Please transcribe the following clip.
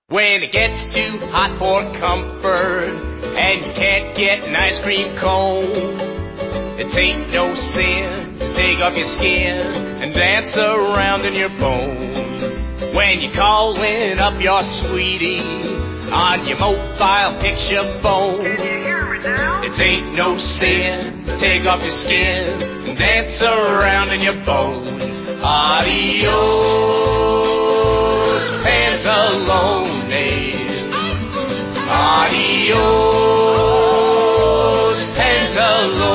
When it gets too hot for comfort and you can't get an ice cream cone, it ain't no sin to take off your skin and dance around in your bones. When you're calling up your sweetie on your mobile picture phone, it ain't no sin to take off your skin and dance around in your bones. Adios, Pantalones. Adios, Pantalones.